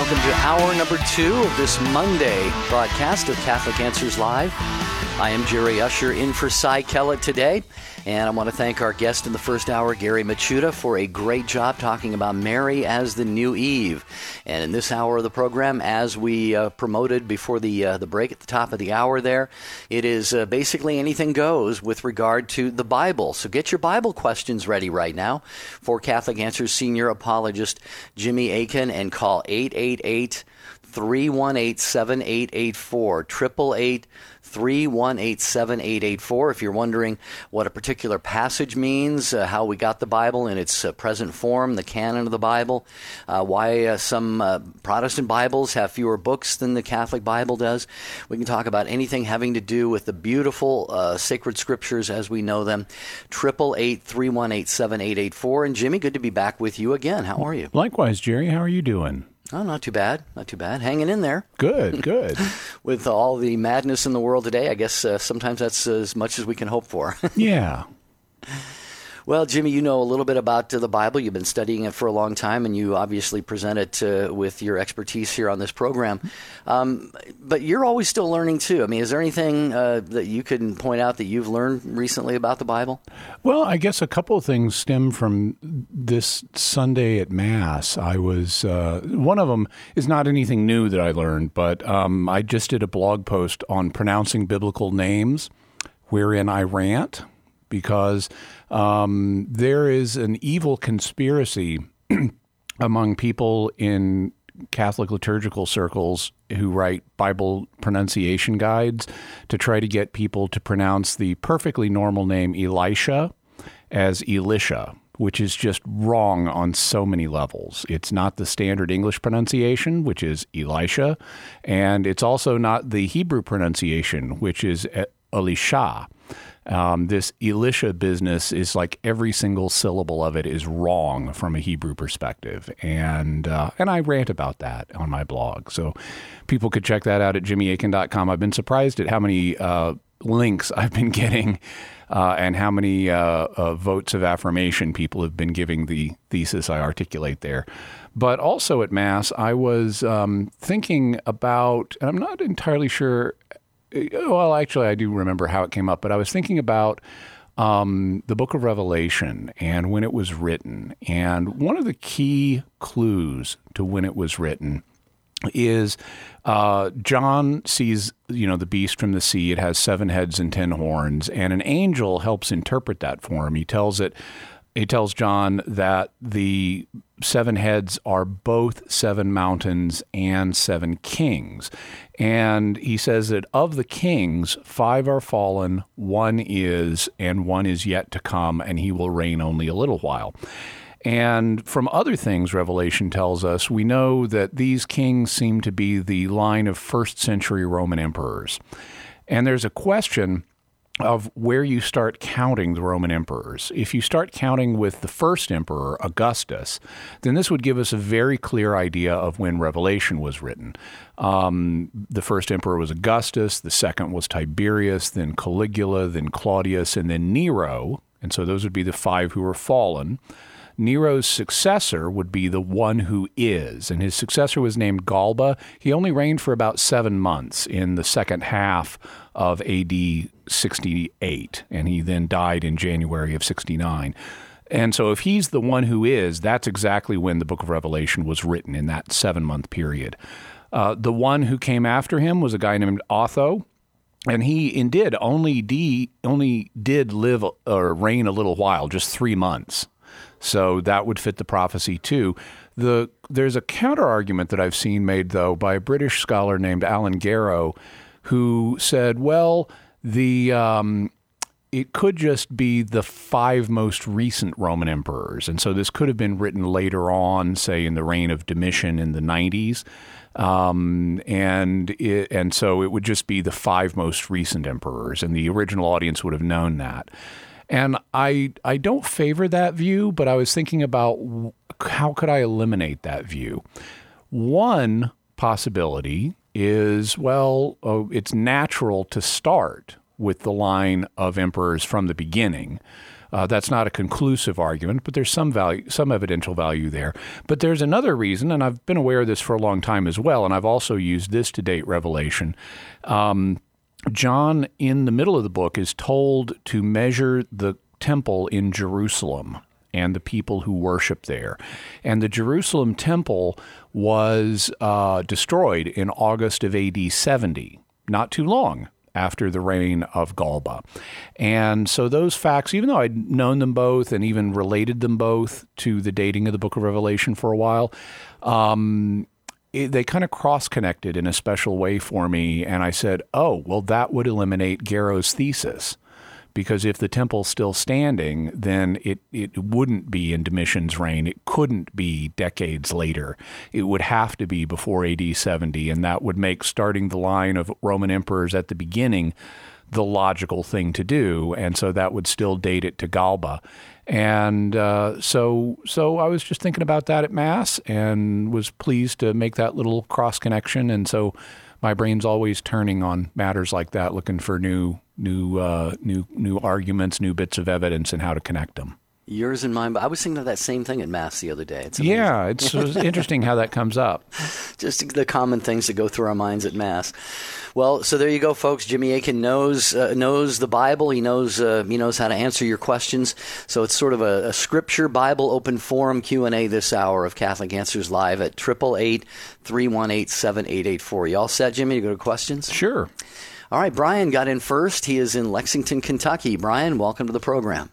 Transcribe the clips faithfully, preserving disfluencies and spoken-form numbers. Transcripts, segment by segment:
welcome to hour number two of this Monday broadcast of Catholic Answers Live. I am Jerry Usher in for Cy Kellett today, and I want to thank our guest in the first hour, Gary Machuda, for a great job talking about Mary as the new Eve. And in this hour of the program, as we uh, promoted before the uh, the break at the top of the hour there, it is uh, basically anything goes with regard to the Bible. So get your Bible questions ready right now for Catholic Answers Senior Apologist Jimmy Akin, and call eight eight eight, three one eight, seven eight eight four, eight eight eight, three one eight, seven eight eight four. If you're wondering what a particular passage means, uh, how we got the Bible in its uh, present form, the canon of the Bible, uh, why uh, some uh, Protestant Bibles have fewer books than the Catholic Bible does. We can talk about anything having to do with the beautiful uh, sacred scriptures as we know them. eight eight eight, three one eight, seven eight eight four. And Jimmy, good to be back with you again. How are you? Likewise, Jerry. How are you doing? Oh, not too bad. Not too bad. Hanging in there. Good, good. With all the madness in the world today, I guess uh, sometimes that's as much as we can hope for. Yeah. Well, Jimmy, you know a little bit about uh, the Bible. You've been studying it for a long time, and you obviously present it uh, with your expertise here on this program. Um, but you're always still learning, too. I mean, is there anything uh, that you can point out that you've learned recently about the Bible? Well, I guess a couple of things stem from this Sunday at Mass. I was, uh, one of them is not anything new that I learned, but um, I just did a blog post on pronouncing biblical names, wherein I rant, because um, there is an evil conspiracy among people in Catholic liturgical circles who write Bible pronunciation guides to try to get people to pronounce the perfectly normal name Elisha as Elisha, which is just wrong on so many levels. It's not the standard English pronunciation, which is Elisha, and it's also not the Hebrew pronunciation, which is Elisha. Um, this Elisha business is like every single syllable of it is wrong from a Hebrew perspective. And uh, and I rant about that on my blog. So people could check that out at jimmy akin dot com. I've been surprised at how many uh, links I've been getting uh, and how many uh, uh, votes of affirmation people have been giving the thesis I articulate there. But also at Mass, I was um, thinking about, and I'm not entirely sure. Well, actually, I do remember how it came up, but I was thinking about um, the book of Revelation and when it was written. And one of the key clues to when it was written is uh, John sees, you know, the beast from the sea. It has seven heads and ten horns, and an angel helps interpret that for him. He tells it, he tells John that the seven heads are both seven mountains and seven kings. And he says that of the kings, five are fallen, one is, and one is yet to come, and he will reign only a little while. And from other things Revelation tells us, we know that these kings seem to be the line of first century Roman emperors. And there's a question of where you start counting the Roman emperors. If you start counting with the first emperor, Augustus, then this would give us a very clear idea of when Revelation was written. Um, the first emperor was Augustus, the second was Tiberius, then Caligula, then Claudius, and then Nero. And so those would be the five who were fallen. Nero's successor would be the one who is, and his successor was named Galba. He only reigned for about seven months in the second half of A D sixty-eight, and he then died in January of sixty-nine. And so if he's the one who is, that's exactly when the book of Revelation was written, in that seven-month period. Uh, the one who came after him was a guy named Otho, and he indeed only, de, only did live or reign a little while, just three months. So that would fit the prophecy too. The there's a counter argument that I've seen made, though, by a British scholar named Alan Garrow, who said, well, the um, it could just be the five most recent Roman emperors. And so this could have been written later on, say in the reign of Domitian in the nineties. Um, and it, and so it would just be the five most recent emperors, and the original audience would have known that. And I I don't favor that view, but I was thinking about how could I eliminate that view. One possibility is, well, oh, it's natural to start with the line of emperors from the beginning. Uh, that's not a conclusive argument, but there's some value, some evidential value there. But there's another reason, and I've been aware of this for a long time as well, and I've also used this to date Revelation. Um, John, in the middle of the book, is told to measure the temple in Jerusalem and the people who worship there. And the Jerusalem temple was uh, destroyed in August of A D seventy, not too long after the reign of Galba. And so those facts, even though I'd known them both and even related them both to the dating of the book of Revelation for a while, um, it, they kind of cross-connected in a special way for me. And I said, oh, well, that would eliminate Garrow's thesis. Because if the temple's still standing, then it, it wouldn't be in Domitian's reign. It couldn't be decades later. It would have to be before A D seventy, and that would make starting the line of Roman emperors at the beginning the logical thing to do, and so that would still date it to Galba. And uh, so so I was just thinking about that at Mass and was pleased to make that little cross-connection, and so my brain's always turning on matters like that, looking for new new uh, new new arguments, new bits of evidence, and how to connect them. Yours and mine. But I was thinking of that same thing at Mass the other day. It's amazing. Yeah, it's, it's interesting how that comes up. Just the common things that go through our minds at Mass. Well, so there you go, folks. Jimmy Akin knows uh, knows the Bible. He knows uh, he knows how to answer your questions. So it's sort of a, a Scripture Bible open forum Q and A this hour of Catholic Answers Live at eight eight eight, three one eight, seven eight eight four. You all set, Jimmy, to go to questions? Sure. All right, Brian got in first. He is in Lexington, Kentucky. Brian, welcome to the program.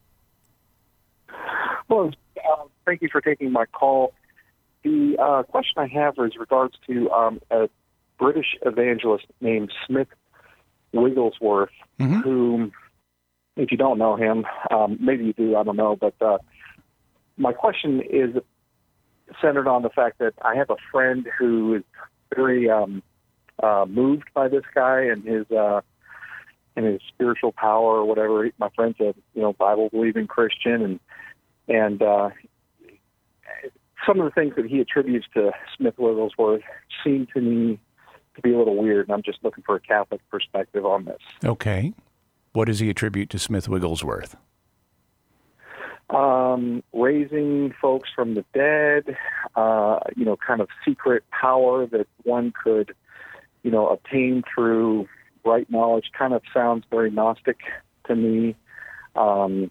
Well, uh, thank you for taking my call. The uh, question I have is regards to um, a British evangelist named Smith Wigglesworth, mm-hmm. who, if you don't know him, um, maybe you do, I don't know, but uh, my question is centered on the fact that I have a friend who is very um, uh, moved by this guy and his uh, and his spiritual power or whatever. My friend's a you know Bible-believing Christian, and and uh, some of the things that he attributes to Smith Wigglesworth seem to me to be a little weird, and I'm just looking for a Catholic perspective on this. Okay. What does he attribute to Smith Wigglesworth? Um, raising folks from the dead, uh, you know, kind of secret power that one could, you know, obtain through right knowledge. Kind of sounds very Gnostic to me. Um,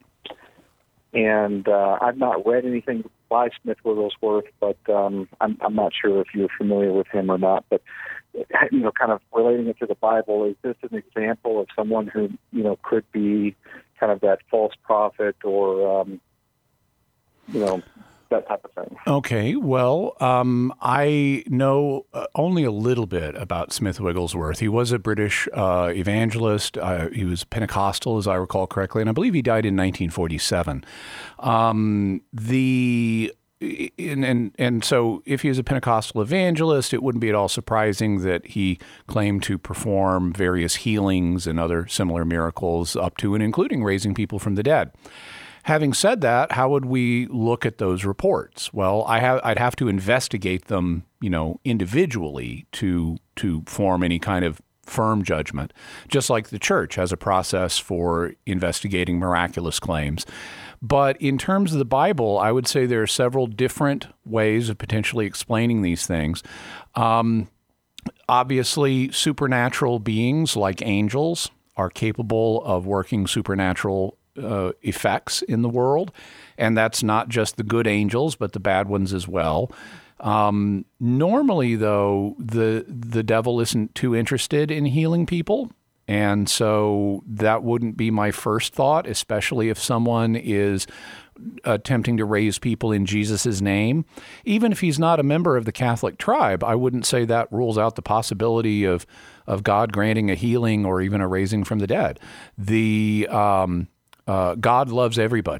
and uh, I've not read anything by Smith Wigglesworth, but um, I'm, I'm not sure if you're familiar with him or not. But, you know, kind of relating it to the Bible, is this an example of someone who, you know, could be kind of that false prophet or, um, you know, that type of thing? Okay, well, um, I know uh, only a little bit about Smith Wigglesworth. He was a British uh, evangelist. Uh, he was Pentecostal, as I recall correctly, and I believe he died in nineteen forty-seven. Um, the and, and and so if he was a Pentecostal evangelist, it wouldn't be at all surprising that he claimed to perform various healings and other similar miracles up to and including raising people from the dead. Having said that, how would we look at those reports? Well, I have, I'd have to investigate them, you know, individually to to form any kind of firm judgment, just like the church has a process for investigating miraculous claims. But in terms of the Bible, I would say there are several different ways of potentially explaining these things. Um, obviously, supernatural beings like angels are capable of working supernatural Uh, effects in the world, and that's not just the good angels, but the bad ones as well. Um, normally, though, the the devil isn't too interested in healing people, and so that wouldn't be my first thought, especially if someone is attempting to raise people in Jesus' name. Even if he's not a member of the Catholic tribe, I wouldn't say that rules out the possibility of of God granting a healing or even a raising from the dead. The um, Uh, God loves everybody,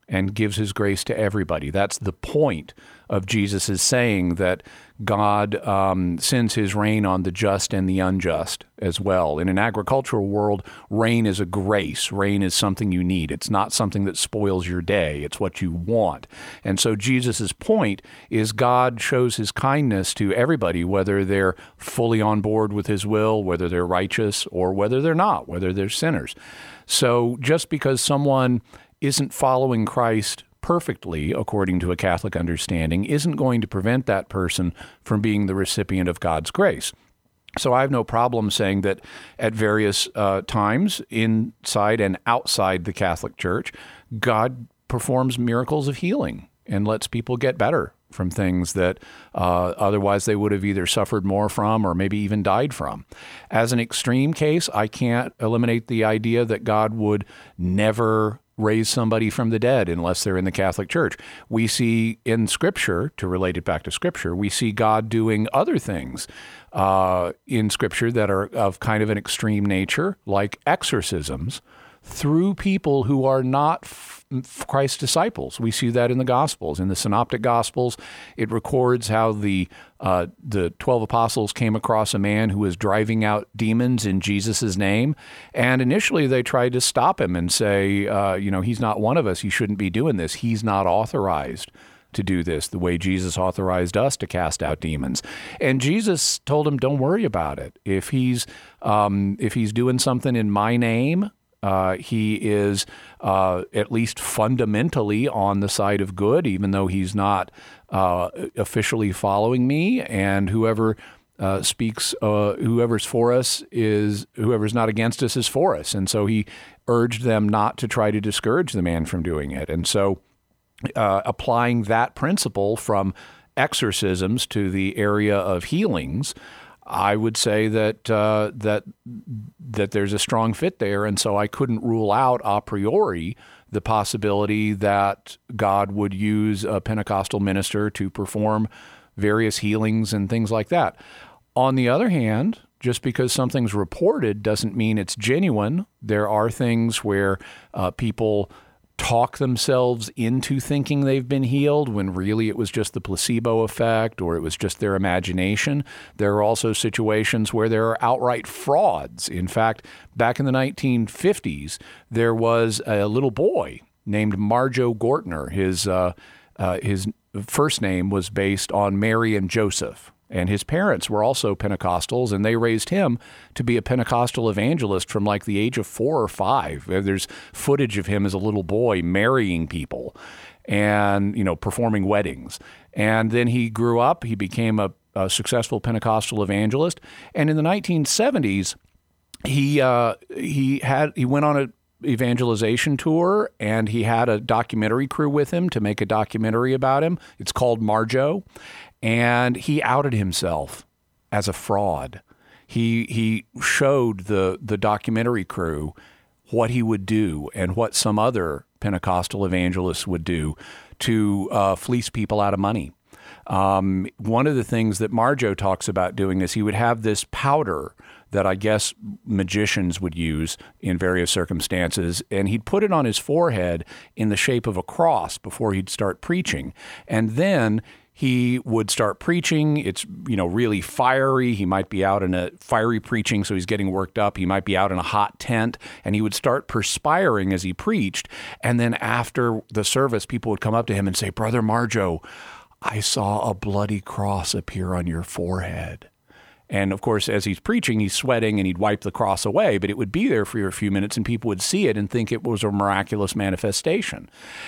and gives his grace to everybody. That's the point of Jesus' saying that God um, sends his rain on the just and the unjust as well. In an agricultural world, rain is a grace. Rain is something you need. It's not something that spoils your day. It's what you want. And so Jesus' point is God shows his kindness to everybody, whether they're fully on board with his will, whether they're righteous, or whether they're not, whether they're sinners. So just because someone isn't following Christ perfectly, according to a Catholic understanding, isn't going to prevent that person from being the recipient of God's grace. So I have no problem saying that at various uh, times inside and outside the Catholic Church, God performs miracles of healing and lets people get better from things that uh, otherwise they would have either suffered more from or maybe even died from. As an extreme case, I can't eliminate the idea that God would never raise somebody from the dead unless they're in the Catholic Church. We see in Scripture, to relate it back to Scripture, we see God doing other things uh, in Scripture that are of kind of an extreme nature, like exorcisms, through people who are not f- Christ's disciples. We see that in the Gospels. In the Synoptic Gospels, it records how the uh, the twelve apostles came across a man who was driving out demons in Jesus' name. And initially they tried to stop him and say, uh, you know, he's not one of us. He shouldn't be doing this. He's not authorized to do this the way Jesus authorized us to cast out demons. And Jesus told him, don't worry about it. If he's um, if he's doing something in my name, Uh, he is uh, at least fundamentally on the side of good, even though he's not uh, officially following me. And whoever uh, speaks, uh, whoever's for us is, whoever's not against us is for us. And so he urged them not to try to discourage the man from doing it. And so uh, applying that principle from exorcisms to the area of healings, I would say that uh, that that there's a strong fit there, and so I couldn't rule out a priori the possibility that God would use a Pentecostal minister to perform various healings and things like that. On the other hand, just because something's reported doesn't mean it's genuine. There are things where uh, people talk themselves into thinking they've been healed when really it was just the placebo effect or it was just their imagination. There are also situations where there are outright frauds. In fact, back in the nineteen fifties, there was a little boy named Marjo Gortner. His, uh, uh, his first name was based on Mary and Joseph. And his parents were also Pentecostals, and they raised him to be a Pentecostal evangelist from like the age of four or five. There's footage of him as a little boy marrying people and, you know, performing weddings. And then he grew up, he became a, a successful Pentecostal evangelist. And in the nineteen seventies, he uh, he had he went on a evangelization tour, and he had a documentary crew with him to make a documentary about him. It's called Marjo. And he outed himself as a fraud. He he showed the the documentary crew what he would do and what some other Pentecostal evangelists would do to uh, fleece people out of money. Um, one of the things that Marjo talks about doing is he would have this powder that I guess magicians would use in various circumstances, and he'd put it on his forehead in the shape of a cross before he'd start preaching. And then he would start preaching. It's, you know, really fiery. He might be out in a fiery preaching, so he's getting worked up. He might be out in a hot tent, and he would start perspiring as he preached. And then after the service, people would come up to him and say, "Brother Marjo, I saw a bloody cross appear on your forehead." And of course, as he's preaching, he's sweating and he'd wipe the cross away, but it would be there for a few minutes and people would see it and think it was a miraculous manifestation.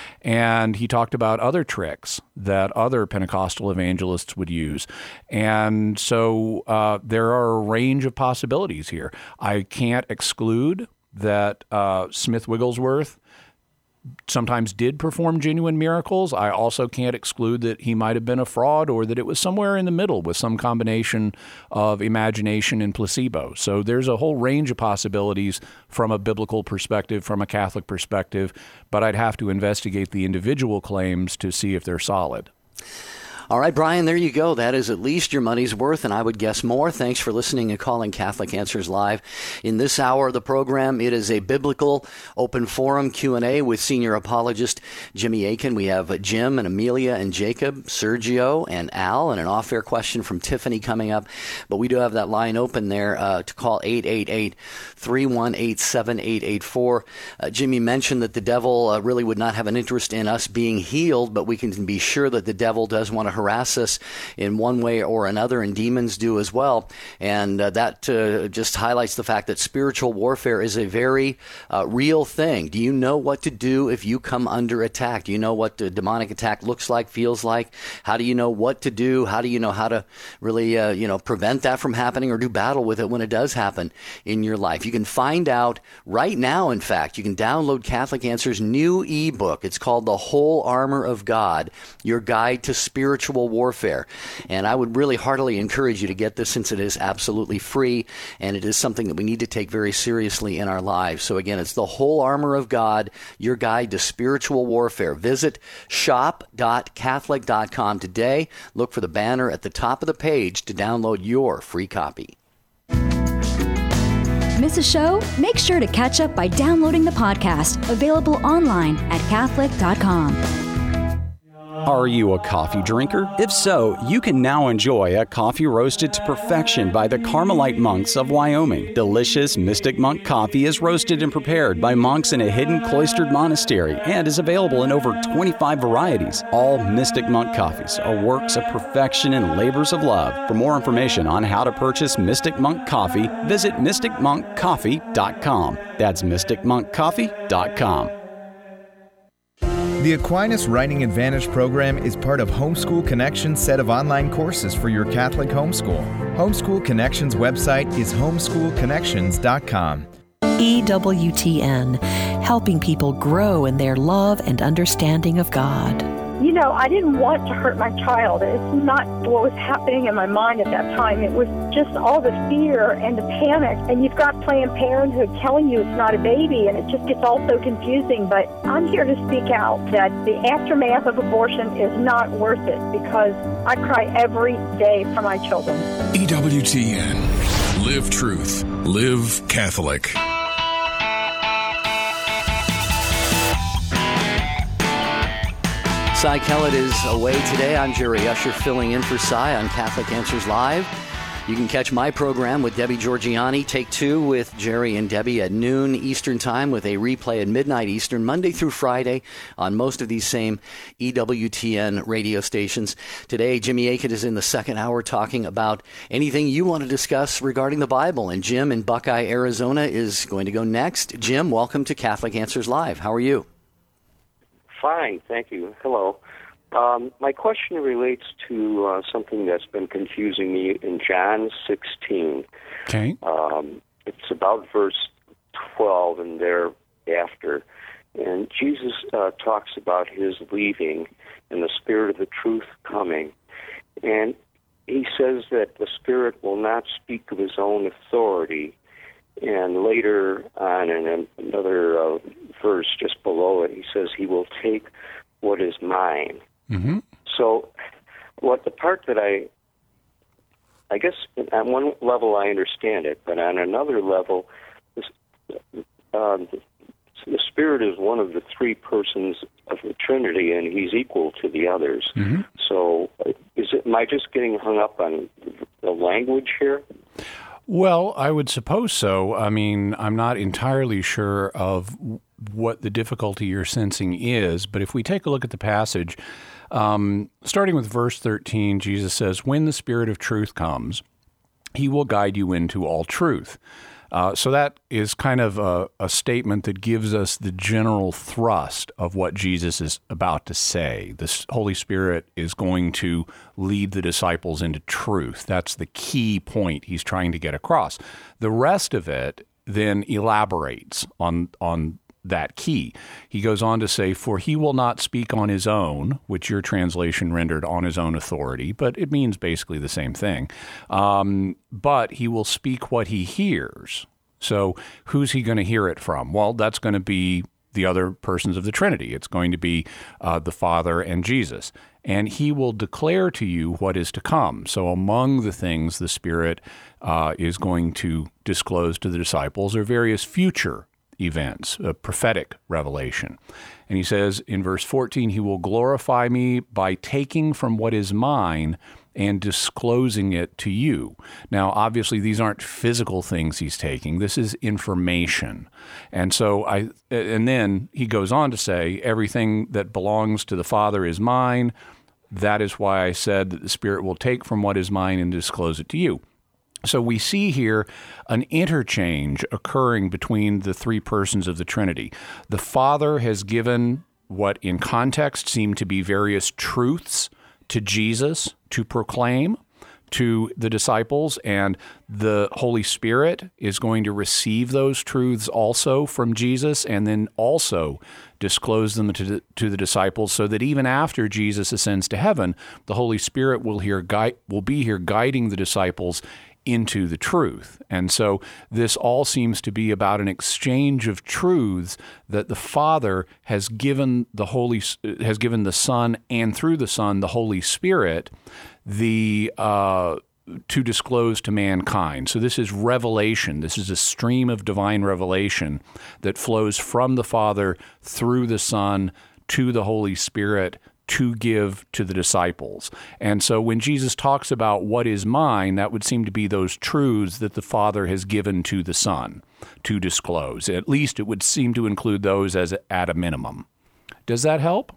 And he talked about other tricks that other Pentecostal evangelists would use. And so uh, there are a range of possibilities here. I can't exclude that uh, Smith Wigglesworth sometimes did perform genuine miracles. I also can't exclude that he might have been a fraud or that it was somewhere in the middle with some combination of imagination and placebo. So there's a whole range of possibilities from a biblical perspective, from a Catholic perspective, but I'd have to investigate the individual claims to see if they're solid. All right, Brian, there you go. That is at least your money's worth, and I would guess more. Thanks for listening and calling Catholic Answers Live. In this hour of the program, it is a biblical open forum Q and A with senior apologist Jimmy Akin. We have Jim and Amelia and Jacob, Sergio and Al, and an off-air question from Tiffany coming up. But we do have that line open there uh, to call eight eight eight, three one eight, seven eight eight four. Uh, Jimmy mentioned that the devil uh, really would not have an interest in us being healed, but we can be sure that the devil does want to harass us in one way or another, and demons do as well. And uh, that uh, just highlights the fact that spiritual warfare is a very uh, real thing. Do you know what to do if you come under attack? Do you know what the demonic attack looks like, feels like? How do you know what to do? How do you know how to really, uh, you know, prevent that from happening or do battle with it when it does happen in your life? You can find out right now, in fact. You can download Catholic Answers' new ebook. It's called The Whole Armor of God, Your Guide to Spiritual Warfare. And I would really heartily encourage you to get this, since it is absolutely free, and it is something that we need to take very seriously in our lives. So again, it's The Whole Armor of God, Your Guide to Spiritual Warfare. Visit shop dot catholic dot com today. Look for the banner at the top of the page to download your free copy. Miss a show? Make sure to catch up by downloading the podcast, available online at catholic dot com. Are you a coffee drinker? If so, you can now enjoy a coffee roasted to perfection by the Carmelite monks of Wyoming. Delicious Mystic Monk coffee is roasted and prepared by monks in a hidden cloistered monastery and is available in over twenty-five varieties. All Mystic Monk coffees are works of perfection and labors of love. For more information on how to purchase Mystic Monk coffee, visit mystic monk coffee dot com. That's mystic monk coffee dot com. The Aquinas Writing Advantage program is part of Homeschool Connections' set of online courses for your Catholic homeschool. Homeschool Connections' website is homeschool connections dot com. E W T N, helping people grow in their love and understanding of God. You know, I didn't want to hurt my child. It's not what was happening in my mind at that time. It was just all the fear and the panic. And you've got Planned Parenthood telling you it's not a baby, and it just gets all so confusing. But I'm here to speak out that the aftermath of abortion is not worth it, because I cry every day for my children. E W T N. Live truth. Live Catholic. Cy Kellett is away today. I'm Jerry Usher filling in for Cy on Catholic Answers Live. You can catch my program with Debbie Georgiani, Take Two with Jerry and Debbie at noon Eastern Time, with a replay at midnight Eastern, Monday through Friday on most of these same E W T N radio stations. Today, Jimmy Akin is in the second hour talking about anything you want to discuss regarding the Bible. And Jim in Buckeye, Arizona is going to go next. Jim, welcome to Catholic Answers Live. How are you? Fine, thank you. Hello. Um, my question relates to uh, something that's been confusing me in John sixteen. Okay. Um, it's about verse twelve and thereafter. And Jesus uh, talks about his leaving and the Spirit of the truth coming. And he says that the Spirit will not speak of his own authority. And later on in another uh, verse just below it, he says he will take what is mine. Mm-hmm. So what the part that I, I guess on one level I understand it, but on another level, this, um, the Spirit is one of the three persons of the Trinity, and he's equal to the others. Mm-hmm. So is it, am I just getting hung up on the language here? Well, I would suppose so. I mean, I'm not entirely sure of what the difficulty you're sensing is, but if we take a look at the passage, um, starting with verse thirteen, Jesus says, "When the Spirit of truth comes, he will guide you into all truth." Uh, so that is kind of a, a statement that gives us the general thrust of what Jesus is about to say. The Holy Spirit is going to lead the disciples into truth. That's the key point he's trying to get across. The rest of it then elaborates on on that key. He goes on to say, "For he will not speak on his own," which your translation rendered "on his own authority," but it means basically the same thing. Um, but he will speak what he hears. So who's he going to hear it from? Well, that's going to be the other persons of the Trinity. It's going to be uh, the Father and Jesus. and he will declare to you what is to come. So among the things the Spirit uh, is going to disclose to the disciples are various future events, a prophetic revelation. And he says in verse fourteen, he will glorify me by taking from what is mine and disclosing it to you. Now, obviously, these aren't physical things he's taking. This is information. And so I, and then he goes on to say, everything that belongs to the Father is mine. That is why I said that the Spirit will take from what is mine and disclose it to you. So we see here an interchange occurring between the three persons of the Trinity. The Father has given what in context seem to be various truths to Jesus to proclaim to the disciples, and the Holy Spirit is going to receive those truths also from Jesus and then also disclose them to the, to the disciples, so that even after Jesus ascends to heaven, the Holy Spirit will, here gui- will be here guiding the disciples into the truth. And so this all seems to be about an exchange of truths that the Father has given the Holy has given the Son, and through the Son, the Holy Spirit, the uh, to disclose to mankind. So this is revelation. This is a stream of divine revelation that flows from the Father through the Son to the Holy Spirit to give to the disciples. And so when Jesus talks about what is mine, that would seem to be those truths that the Father has given to the Son to disclose. At least it would seem to include those as at a minimum. Does that help?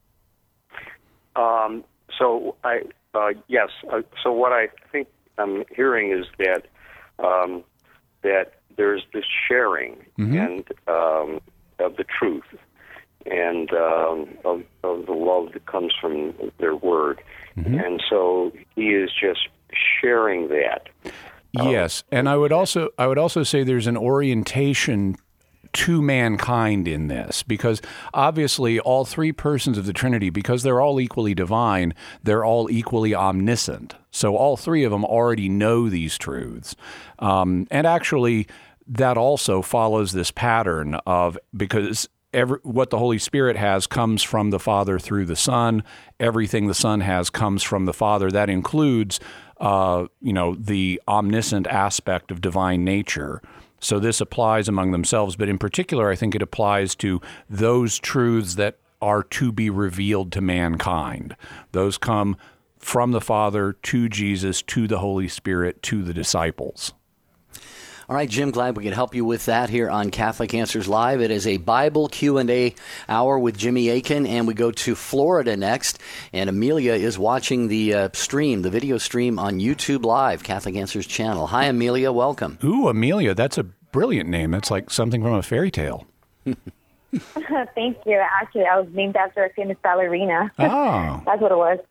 Um, so I uh, yes. Uh, so what I think I'm hearing is that um, that there's this sharing mm-hmm. and um, of the truth, and um, of, of the love that comes from their word. Mm-hmm. And so he is just sharing that. Yes, um, and I would also I would also say there's an orientation to mankind in this, because obviously all three persons of the Trinity, because they're all equally divine, they're all equally omniscient. So all three of them already know these truths. Um, and actually, that also follows this pattern of, because Every, what the Holy Spirit has comes from the Father through the Son. Everything the Son has comes from the Father. That includes, uh, you know, the omniscient aspect of divine nature. So this applies among themselves, but in particular, I think it applies to those truths that are to be revealed to mankind. Those come from the Father to Jesus, to the Holy Spirit, to the disciples. All right, Jim, glad we could help you with that here on Catholic Answers Live. It is a Bible Q and A hour with Jimmy Akin, and we go to Florida next. And Amelia is watching the uh, stream, the video stream on YouTube Live, Catholic Answers channel. Hi, Amelia. Welcome. Ooh, Amelia. That's a brilliant name. That's like something from a fairy tale. Thank you. Actually, I was named after a famous ballerina. Oh. That's what it was.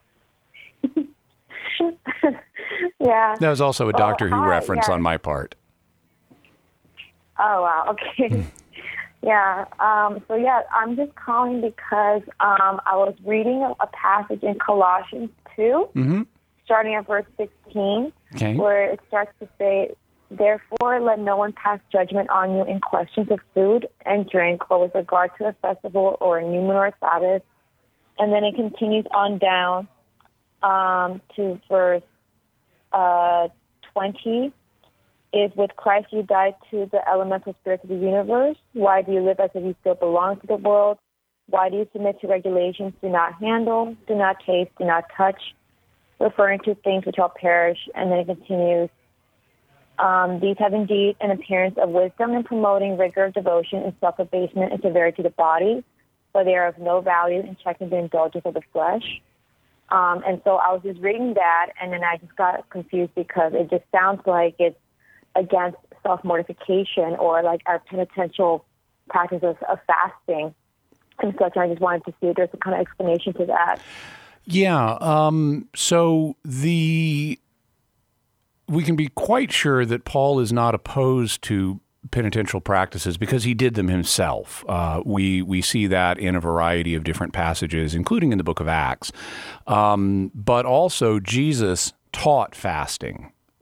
Yeah. That was also a Doctor oh, Who hi, reference yeah. on my part. Oh, wow. Okay. yeah. Um, so, yeah, I'm just calling because um, I was reading a, a passage in Colossians two, mm-hmm. starting at verse sixteen, okay. where it starts to say, "Therefore, let no one pass judgment on you in questions of food and drink, or with regard to a festival or a new moon or a Sabbath." And then it continues on down um, to verse uh, twenty. "If with Christ you died to the elemental spirits of the universe, why do you live as if you still belong to the world? Why do you submit to regulations? Do not handle, do not taste, do not touch," referring to things which all perish. And then it continues, um, "These have indeed an appearance of wisdom in promoting rigor, devotion, and self-abasement and severity to the body, but they are of no value in checking the indulgence of the flesh." Um, and so I was just reading that, and then I just got confused because it just sounds like it's against self-mortification or like our penitential practice of, of fasting and such. I just wanted to see if there's a kind of explanation to that. Yeah. Um, so the we can be quite sure that Paul is not opposed to penitential practices because he did them himself. Uh, we we see that in a variety of different passages, including in the book of Acts. Um, but also Jesus taught fasting.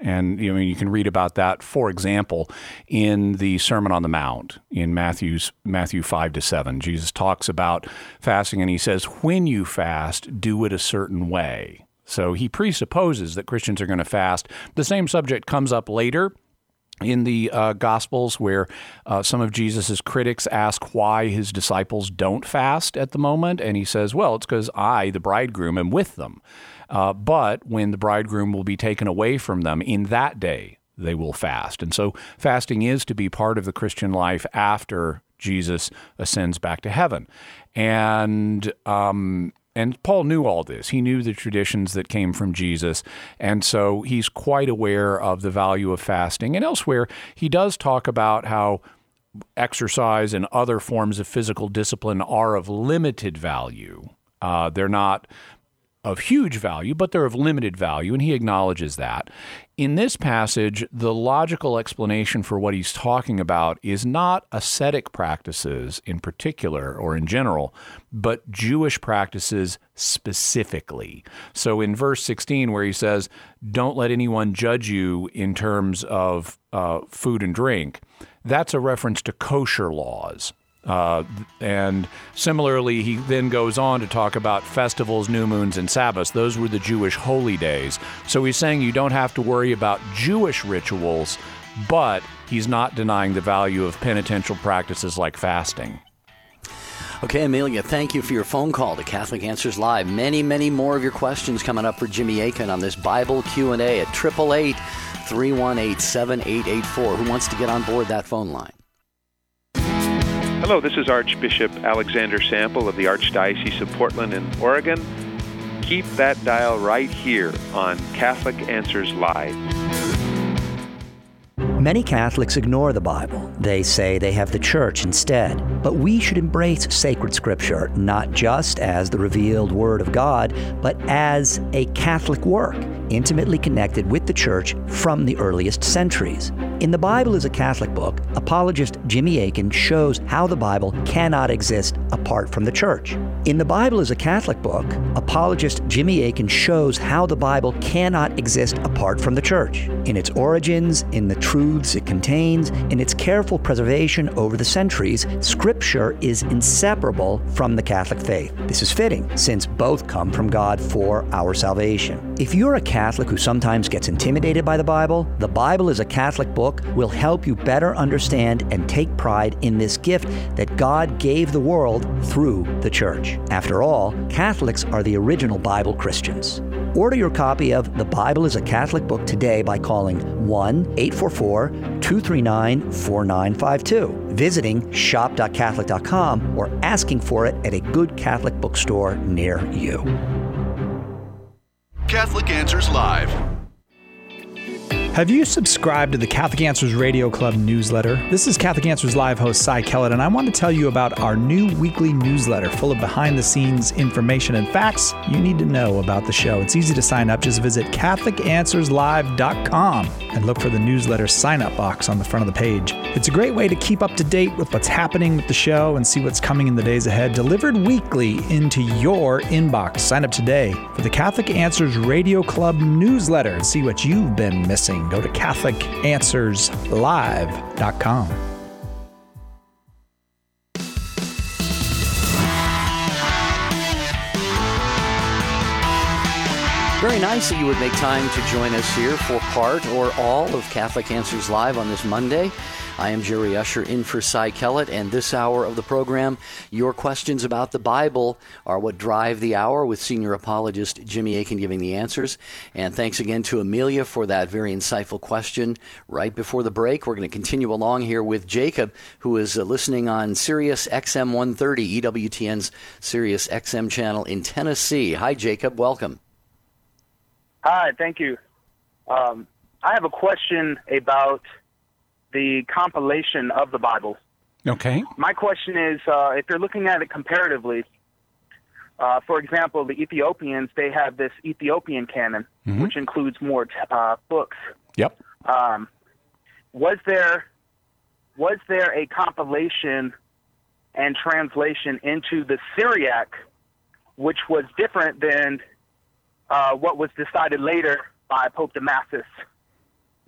And you know, you can read about that, for example, in the Sermon on the Mount in Matthew's Matthew five to seven. Jesus talks about fasting, and he says, when you fast, do it a certain way. So he presupposes that Christians are going to fast. The same subject comes up later in the uh, Gospels, where uh, some of Jesus's critics ask why his disciples don't fast at the moment. And he says, well, it's because I, the bridegroom, am with them. Uh, but when the bridegroom will be taken away from them, in that day they will fast. And so fasting is to be part of the Christian life after Jesus ascends back to heaven. And um, and Paul knew all this. He knew the traditions that came from Jesus. And so he's quite aware of the value of fasting. And elsewhere, he does talk about how exercise and other forms of physical discipline are of limited value. Uh, they're not of huge value, but they're of limited value, and he acknowledges that. In this passage, the logical explanation for what he's talking about is not ascetic practices in particular or in general, but Jewish practices specifically. So in verse sixteen, where he says, don't let anyone judge you in terms of uh, food and drink, that's a reference to kosher laws. Uh, and similarly, he then goes on to talk about festivals, new moons, and Sabbaths. Those were the Jewish holy days. So he's saying you don't have to worry about Jewish rituals, but he's not denying the value of penitential practices like fasting. Okay, Amelia, thank you for your phone call to Catholic Answers Live. Many, many more of your questions coming up for Jimmy Akin on this Bible Q and A at eight eight eight, three one eight, seven eight eight four. Who wants to get on board that phone line? Hello, this is Archbishop Alexander Sample of the Archdiocese of Portland in Oregon. Keep that dial right here on Catholic Answers Live. Many Catholics ignore the Bible. They say they have the Church instead. But we should embrace sacred Scripture, not just as the revealed Word of God, but as a Catholic work, intimately connected with the Church from the earliest centuries. In The Bible is a Catholic Book, apologist Jimmy Akin shows how the Bible cannot exist apart from the Church. In The Bible is a Catholic Book, apologist Jimmy Akin shows how the Bible cannot exist apart from the Church, in its origins, in the truths it contains, in its careful preservation over the centuries. Scripture is inseparable from the Catholic faith. This is fitting, since both come from God for our salvation. If you're a Catholic who sometimes gets intimidated by the Bible, The Bible is a Catholic Book will help you better understand and take pride in this gift that God gave the world through the Church. After all, Catholics are the original Bible Christians. Order your copy of The Bible is a Catholic Book today by calling one eight four four, two three nine, four nine five two, visiting shop dot catholic dot com, or asking for it at a good Catholic bookstore near you. Catholic Answers Live. Have you subscribed to the Catholic Answers Radio Club newsletter? This is Catholic Answers Live host Cy Kellett, and I want to tell you about our new weekly newsletter full of behind-the-scenes information and facts you need to know about the show. It's easy to sign up. Just visit Catholic Answers Live dot com and look for the newsletter sign-up box on the front of the page. It's a great way to keep up to date with what's happening with the show and see what's coming in the days ahead, delivered weekly into your inbox. Sign up today for the Catholic Answers Radio Club newsletter and see what you've been missing. Go to Catholic Answers Live dot com. Very nice that you would make time to join us here for part or all of Catholic Answers Live on this Monday. I am Jerry Usher in for Cy Kellett, and this hour of the program, your questions about the Bible are what drive the hour, with senior apologist Jimmy Akin giving the answers. And thanks again to Amelia for that very insightful question right before the break. We're going to continue along here with Jacob, who is uh, listening on Sirius X M one thirty, E W T N's Sirius X M channel in Tennessee. Hi, Jacob. Welcome. Hi, thank you. Um, I have a question about the compilation of the Bible. Okay. My question is, uh, if you're looking at it comparatively, uh, for example, the Ethiopians, they have this Ethiopian canon, mm-hmm. which includes more uh, books. Yep. Um, was there was there a compilation and translation into the Syriac, which was different than uh, what was decided later by Pope Damasus?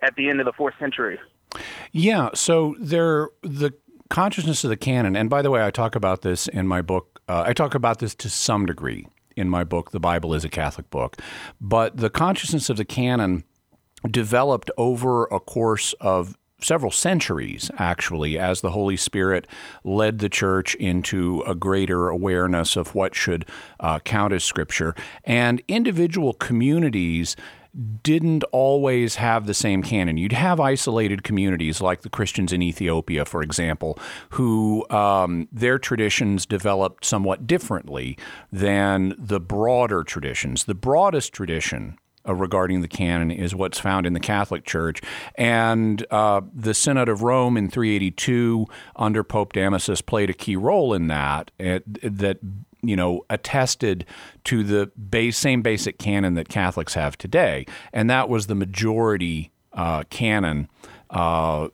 at the end of the fourth century. Yeah, so there the consciousness of the canon, and by the way, I talk about this in my book. Uh, I talk about this to some degree in my book, The Bible is a Catholic Book. But the consciousness of the canon developed over a course of several centuries, actually, as the Holy Spirit led the church into a greater awareness of what should uh, count as Scripture. And individual communities didn't always have the same canon. You'd have isolated communities like the Christians in Ethiopia, for example, who um, their traditions developed somewhat differently than the broader traditions. The broadest tradition Uh, regarding the canon is what's found in the Catholic Church. And uh, the Synod of Rome in three eighty-two under Pope Damasus played a key role in that, it, that you know, attested to the base, same basic canon that Catholics have today. And that was the majority uh, canon uh,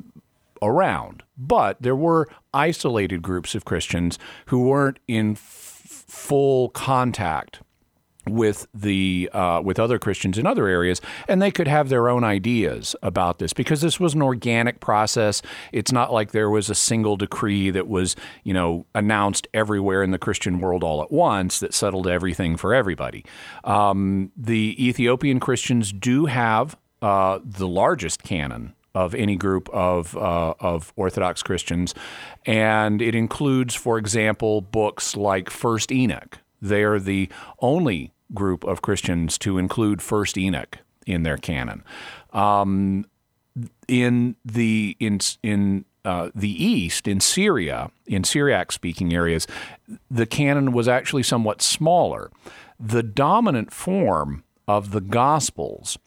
around. But there were isolated groups of Christians who weren't in f- full contact with the uh, with other Christians in other areas, and they could have their own ideas about this because this was an organic process. It's not like there was a single decree that was, you know, announced everywhere in the Christian world all at once that settled everything for everybody. Um, the Ethiopian Christians do have uh, the largest canon of any group of uh, of Orthodox Christians, and it includes, for example, books like First Enoch. They are the only group of Christians to include First Enoch in their canon. Um, in the in in uh, the East, in Syria, in Syriac-speaking areas, the canon was actually somewhat smaller. The dominant form of the Gospels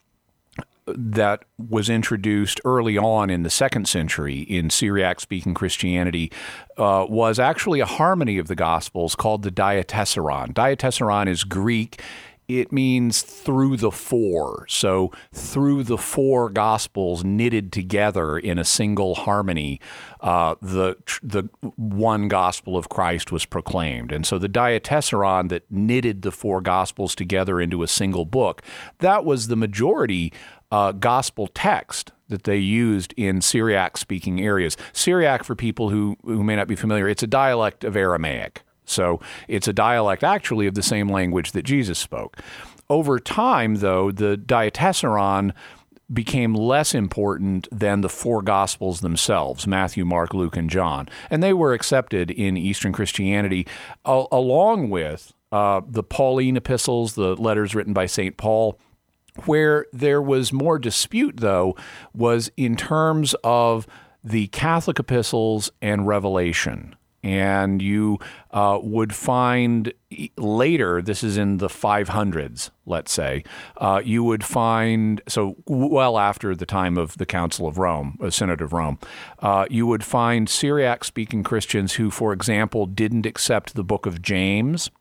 that was introduced early on in the second century in Syriac-speaking Christianity uh, was actually a harmony of the Gospels called the Diatessaron. Diatessaron is Greek. It means through the four. So through the four Gospels knitted together in a single harmony, uh, the the one Gospel of Christ was proclaimed. And so the Diatessaron that knitted the four Gospels together into a single book, that was the majority Uh, gospel text that they used in Syriac-speaking areas. Syriac, for people who, who may not be familiar, it's a dialect of Aramaic. So it's a dialect actually of the same language that Jesus spoke. Over time, though, the Diatessaron became less important than the four Gospels themselves, Matthew, Mark, Luke, and John. And they were accepted in Eastern Christianity uh, along with uh, the Pauline epistles, the letters written by Saint Paul. Where there was more dispute, though, was in terms of the Catholic epistles and Revelation. And you uh, would find later, this is in the five hundreds, let's say, uh, you would find, so well after the time of the Council of Rome, the Synod of Rome, uh, you would find Syriac-speaking Christians who, for example, didn't accept the book of James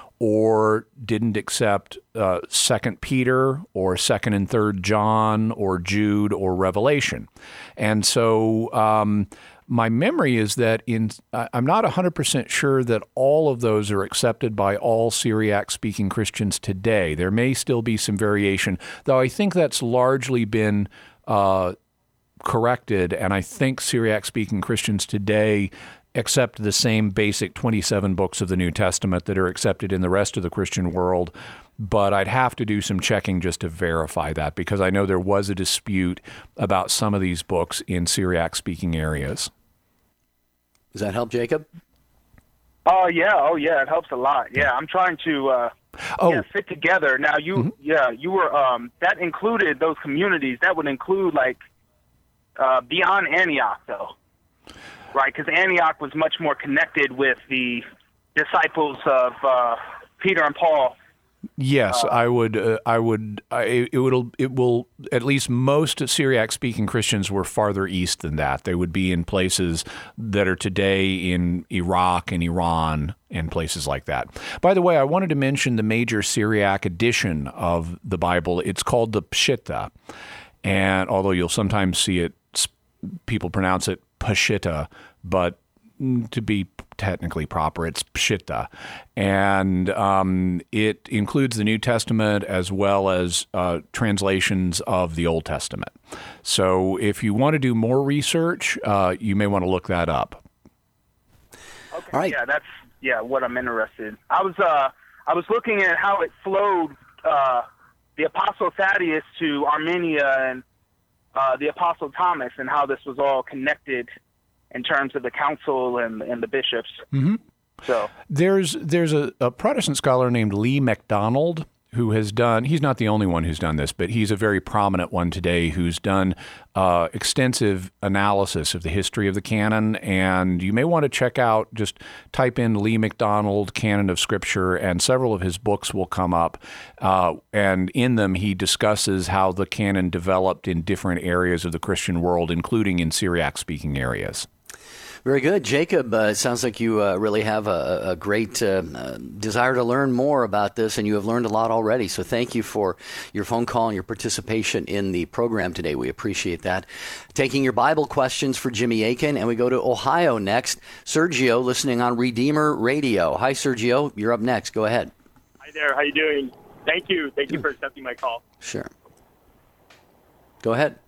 or didn't accept uh, Second Peter or Second and Third John or Jude or Revelation. And so um, my memory is that in I'm not one hundred percent sure that all of those are accepted by all Syriac-speaking Christians today. There may still be some variation, though I think that's largely been uh, corrected, and I think Syriac-speaking Christians today accept the same basic twenty-seven books of the New Testament that are accepted in the rest of the Christian world, but I'd have to do some checking just to verify that because I know there was a dispute about some of these books in Syriac-speaking areas. Does that help, Jacob? Oh, yeah. Oh, yeah. It helps a lot. Yeah, I'm trying to uh, oh. yeah, fit together. Now, you, mm-hmm. yeah, you were, um, that included those communities. That would include, like, uh, beyond Antioch, though. Right, because Antioch was much more connected with the disciples of uh, Peter and Paul. Yes, uh, I would. Uh, I would. I, it will. It will. At least most Syriac-speaking Christians were farther east than that. They would be in places that are today in Iraq and Iran and places like that. By the way, I wanted to mention the major Syriac edition of the Bible. It's called the Peshitta, and although you'll sometimes see it, people pronounce it Peshitta, but to be technically proper. It's Peshitta. And um, it includes the New Testament as well as uh, translations of the Old Testament. So if you want to do more research, uh, you may want to look that up. Okay, All right. yeah, that's yeah what I'm interested in. I was uh I was looking at how it flowed uh, the Apostle Thaddeus to Armenia and uh, the Apostle Thomas, and how this was all connected in terms of the council and and the bishops. Mm-hmm. So there's there's a, a Protestant scholar named Lee MacDonald who has done, he's not the only one who's done this, but he's a very prominent one today who's done uh, extensive analysis of the history of the canon. And you may want to check out, just type in Lee MacDonald, Canon of Scripture, and several of his books will come up. Uh, and in them, he discusses how the canon developed in different areas of the Christian world, including in Syriac-speaking areas. Very good. Jacob, uh, it sounds like you uh, really have a, a great uh, uh, desire to learn more about this, and you have learned a lot already. So thank you for your phone call and your participation in the program today. We appreciate that. Taking your Bible questions for Jimmy Akin, and we go to Ohio next. Sergio, listening on Redeemer Radio. Hi, Sergio. You're up next. Go ahead. Hi there. How you doing? Thank you. Thank you for accepting my call. Sure. Go ahead.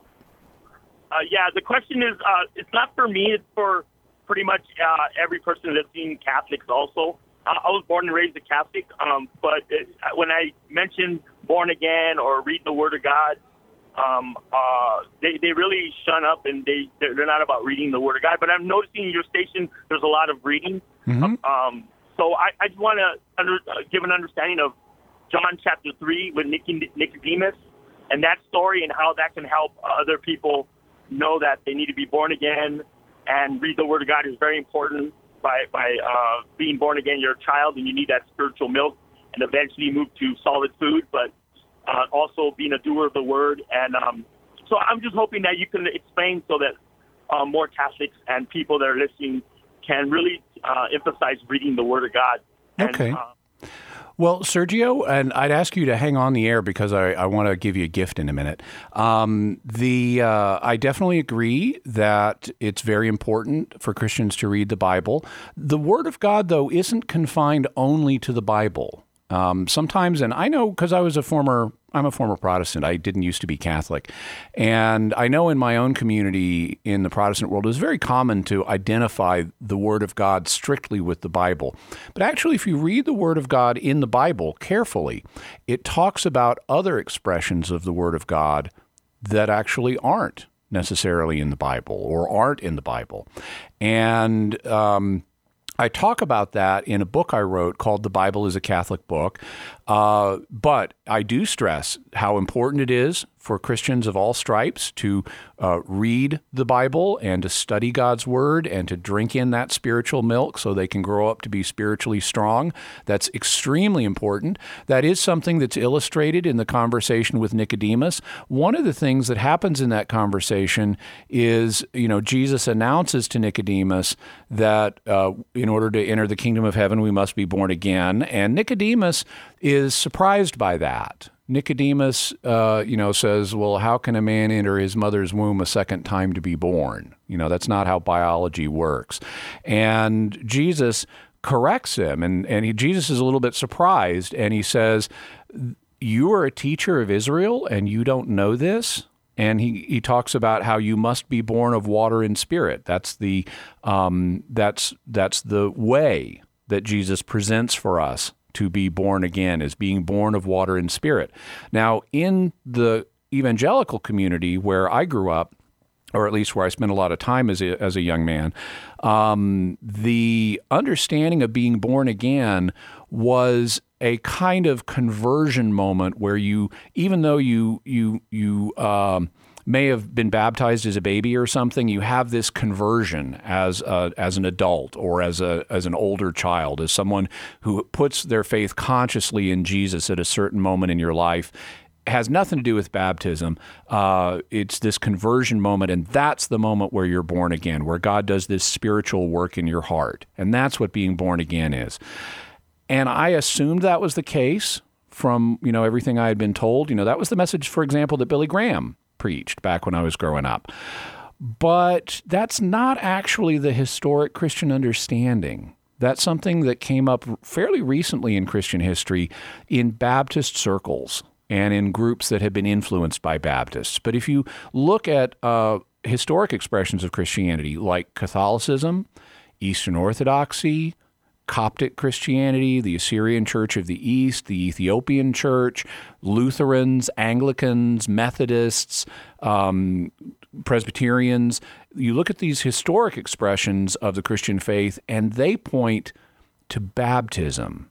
Uh, yeah, the question is, uh, it's not for me, it's for pretty much uh, every person that's seen Catholics also. Uh, I was born and raised a Catholic, um, but it, when I mention born again or read the Word of God, um, uh, they, they really shun up, and they, they're, they're not about reading the Word of God. But I'm noticing in your station there's a lot of reading. Mm-hmm. Um, so I, I just want to under, uh, give an understanding of John chapter three with Nicodemus and that story and how that can help other people know that they need to be born again, and read the Word of God is very important. By by uh, being born again, you're a child, and you need that spiritual milk, and eventually move to solid food, but uh, also being a doer of the Word. And um, so I'm just hoping that you can explain so that uh, more Catholics and people that are listening can really uh, emphasize reading the Word of God. And, okay. Uh, Well, Sergio, and I'd ask you to hang on the air because I, I want to give you a gift in a minute. Um, the uh, I definitely agree that it's very important for Christians to read the Bible. The Word of God, though, isn't confined only to the Bible. Um, sometimes, and I know because I was a former, I'm a former Protestant. I didn't used to be Catholic. And I know in my own community in the Protestant world, it's very common to identify the Word of God strictly with the Bible. But actually, if you read the Word of God in the Bible carefully, it talks about other expressions of the Word of God that actually aren't necessarily in the Bible or aren't in the Bible. And, um, I talk about that in a book I wrote called The Bible is a Catholic Book. Uh, but I do stress how important it is for Christians of all stripes to uh, read the Bible and to study God's Word and to drink in that spiritual milk so they can grow up to be spiritually strong. That's extremely important. That is something that's illustrated in the conversation with Nicodemus. One of the things that happens in that conversation is, you know, Jesus announces to Nicodemus that uh, in order to enter the kingdom of heaven, we must be born again. And Nicodemus is surprised by that. Nicodemus, uh, you know, says, well, how can a man enter his mother's womb a second time to be born? You know, that's not how biology works. And Jesus corrects him, and, and he, Jesus is a little bit surprised, and he says, you are a teacher of Israel, and you don't know this? And he, he talks about how you must be born of water and spirit. That's the um, that's that's the way that Jesus presents for us to be born again, is being born of water and spirit. Now, in the evangelical community where I grew up, or at least where I spent a lot of time as a, as a young man, um, the understanding of being born again was a kind of conversion moment where you, even though you you you um, may have been baptized as a baby or something, you have this conversion as a, as an adult or as a as an older child, as someone who puts their faith consciously in Jesus at a certain moment in your life. Has nothing to do with baptism. Uh, it's this conversion moment, and that's the moment where you're born again, where God does this spiritual work in your heart. And that's what being born again is. And I assumed that was the case from, you know, everything I had been told. You know, that was the message, for example, that Billy Graham preached back when I was growing up. But that's not actually the historic Christian understanding. That's something that came up fairly recently in Christian history in Baptist circles and in groups that have been influenced by Baptists. But if you look at uh, historic expressions of Christianity like Catholicism, Eastern Orthodoxy, Coptic Christianity, the Assyrian Church of the East, the Ethiopian Church, Lutherans, Anglicans, Methodists, um, Presbyterians, you look at these historic expressions of the Christian faith, and they point to baptism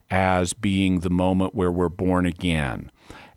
as being the moment where we're born again.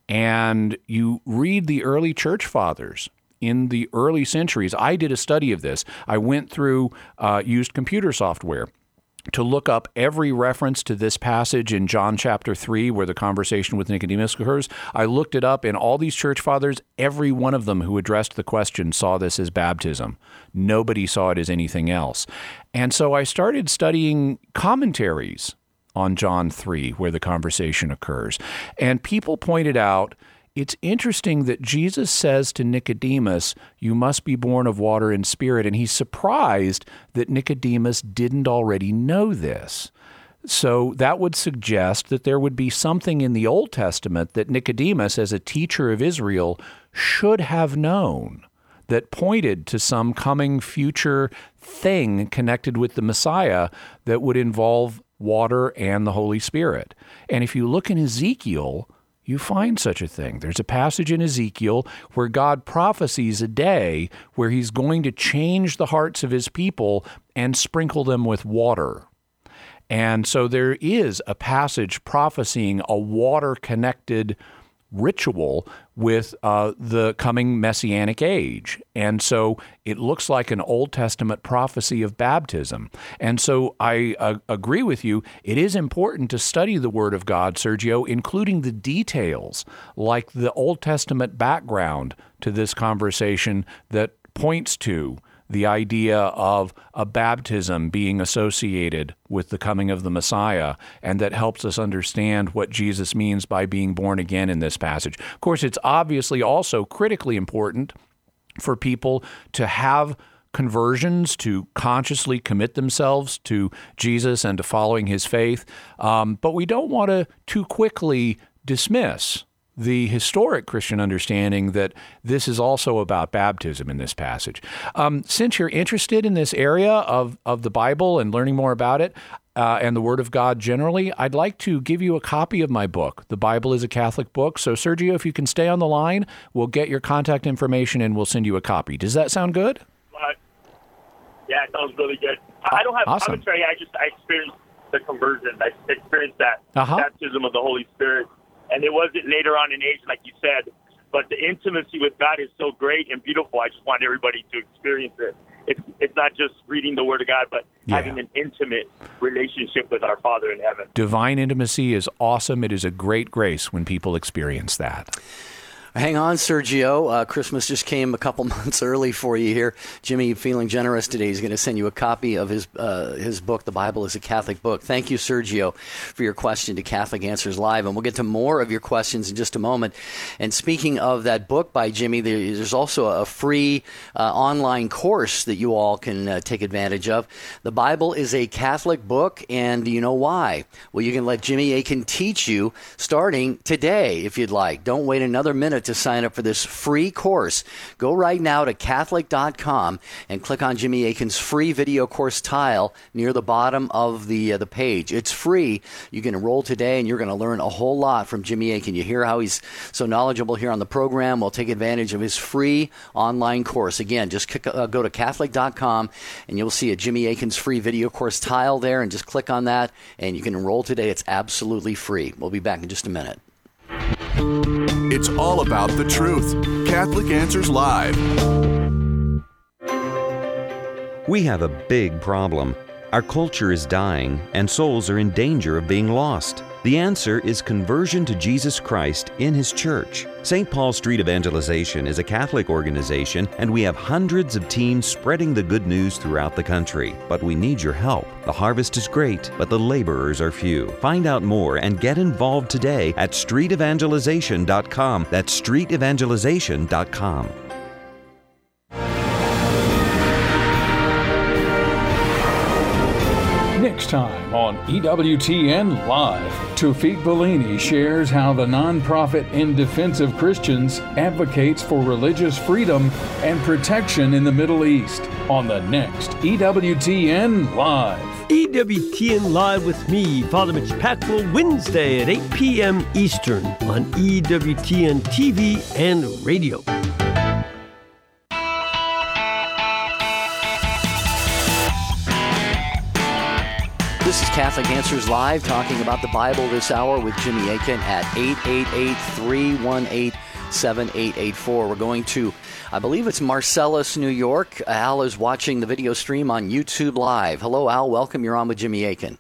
And you read the early church fathers in the early centuries. I did a study of this. I went through, uh, used computer software to look up every reference to this passage in John chapter three, where the conversation with Nicodemus occurs. I looked it up, and all these church fathers, every one of them who addressed the question saw this as baptism. Nobody saw it as anything else. And so I started studying commentaries on John three, where the conversation occurs. And people pointed out, it's interesting that Jesus says to Nicodemus, you must be born of water and spirit, and he's surprised that Nicodemus didn't already know this. So that would suggest that there would be something in the Old Testament that Nicodemus, as a teacher of Israel, should have known that pointed to some coming future thing connected with the Messiah that would involve water and the Holy Spirit. And if you look in Ezekiel, you find such a thing. There's a passage in Ezekiel where God prophesies a day where he's going to change the hearts of his people and sprinkle them with water. And so there is a passage prophesying a water-connected ritual with uh, the coming Messianic age. And so it looks like an Old Testament prophecy of baptism. And so I uh, agree with you. It is important to study the Word of God, Sergio, including the details, like the Old Testament background to this conversation that points to the idea of a baptism being associated with the coming of the Messiah, and that helps us understand what Jesus means by being born again in this passage. Of course, it's obviously also critically important for people to have conversions, to consciously commit themselves to Jesus and to following his faith, um, but we don't want to too quickly dismiss the historic Christian understanding that this is also about baptism in this passage. Um, since you're interested in this area of, of the Bible and learning more about it uh, and the Word of God generally, I'd like to give you a copy of my book, The Bible is a Catholic Book. So, Sergio, if you can stay on the line, we'll get your contact information and we'll send you a copy. Does that sound good? Uh, yeah, it sounds really good. I don't have awesome. commentary. I just I experienced the conversion. I experienced that uh-huh. baptism of the Holy Spirit. And it wasn't later on in age, like you said, but the intimacy with God is so great and beautiful. I just want everybody to experience it. It's it's not just reading the Word of God, but yeah. having an intimate relationship with our Father in heaven. Divine intimacy is awesome. It is a great grace when people experience that. Hang on, Sergio. Uh, Christmas just came a couple months early for you here. Jimmy, feeling generous today, he's going to send you a copy of his uh, his book, The Bible is a Catholic Book. Thank you, Sergio, for your question to Catholic Answers Live. And we'll get to more of your questions in just a moment. And speaking of that book by Jimmy, there's also a free uh, online course that you all can uh, take advantage of. The Bible is a Catholic book, and do you know why? Well, you can let Jimmy Akin teach you starting today, if you'd like. Don't wait another minute to sign up for this free course. Go right now to Catholic dot com and click on Jimmy Akin's free video course tile near the bottom of the uh, the page. It's free. You can enroll today, and you're going to learn a whole lot from Jimmy Akin. You hear how he's so knowledgeable here on the program. We'll take advantage of his free online course. Again, just click, uh, go to Catholic dot com, and you'll see a Jimmy Akin's free video course tile there, and just click on that, and you can enroll today. It's absolutely free. We'll be back in just a minute. It's all about the truth. Catholic Answers Live. We have a big problem. Our culture is dying, and souls are in danger of being lost. The answer is conversion to Jesus Christ in His church. Saint Paul Street Evangelization is a Catholic organization, and we have hundreds of teams spreading the good news throughout the country. But we need your help. The harvest is great, but the laborers are few. Find out more and get involved today at street evangelization dot com. That's street evangelization dot com. Next time on E W T N Live, Tawfiq Bellini shares how the nonprofit In Defense of Christians advocates for religious freedom and protection in the Middle East on the next E W T N Live. E W T N Live with me, Father Mitch Pactwell, Wednesday at eight p.m. Eastern on E W T N T V and radio. This is Catholic Answers Live, talking about the Bible this hour with Jimmy Akin at eight eight eight, three one eight, seven eight eight four. We're going to, I believe it's Marcellus, New York. Al is watching the video stream on YouTube Live. Hello, Al. Welcome. You're on with Jimmy Akin.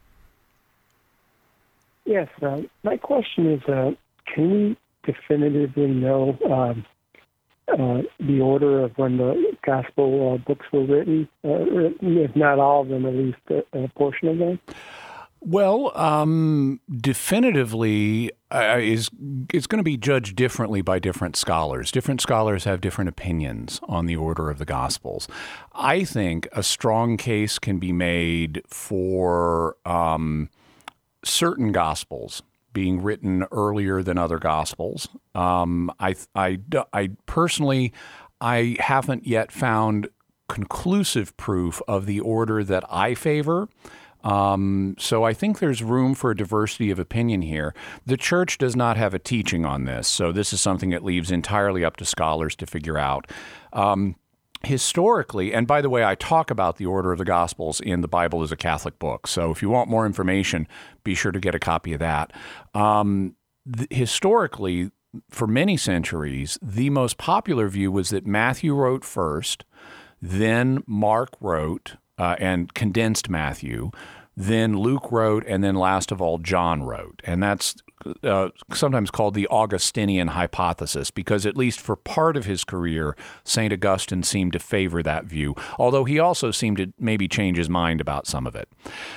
Yes. Uh, my question is, uh, can we definitively know um, uh, the order of when the gospel uh, books were written? Uh, if not all of them, at least a, a portion of them? Well, um, definitively uh, is it's going to be judged differently by different scholars. Different scholars have different opinions on the order of the Gospels. I think a strong case can be made for um, certain Gospels being written earlier than other Gospels. Um, I, I, I personally, I haven't yet found conclusive proof of the order that I favor. Um, so I think there's room for a diversity of opinion here. The church does not have a teaching on this, so this is something that leaves entirely up to scholars to figure out. Um, historically, and by the way, I talk about the order of the Gospels in The Bible as a Catholic Book, so if you want more information, be sure to get a copy of that. Um, th- historically, for many centuries, the most popular view was that Matthew wrote first, then Mark wrote, Uh, and condensed Matthew, then Luke wrote, and then last of all, John wrote. And that's uh, sometimes called the Augustinian hypothesis, because at least for part of his career, Saint Augustine seemed to favor that view, although he also seemed to maybe change his mind about some of it.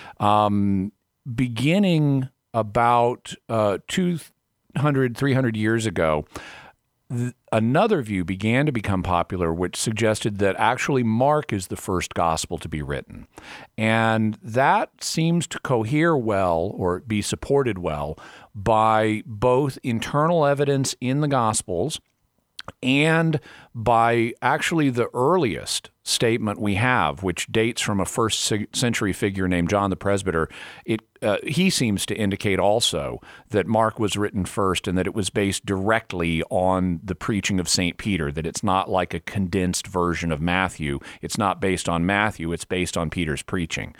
Um, beginning about uh, two hundred, three hundred years ago, another view began to become popular, which suggested that actually Mark is the first gospel to be written. And that seems to cohere well, or be supported well, by both internal evidence in the Gospels and by actually the earliest statement we have, which dates from a first century figure named John the Presbyter. It uh, he seems to indicate also that Mark was written first and that it was based directly on the preaching of Saint Peter, that it's not like a condensed version of Matthew. It's not based on Matthew, it's based on Peter's preaching.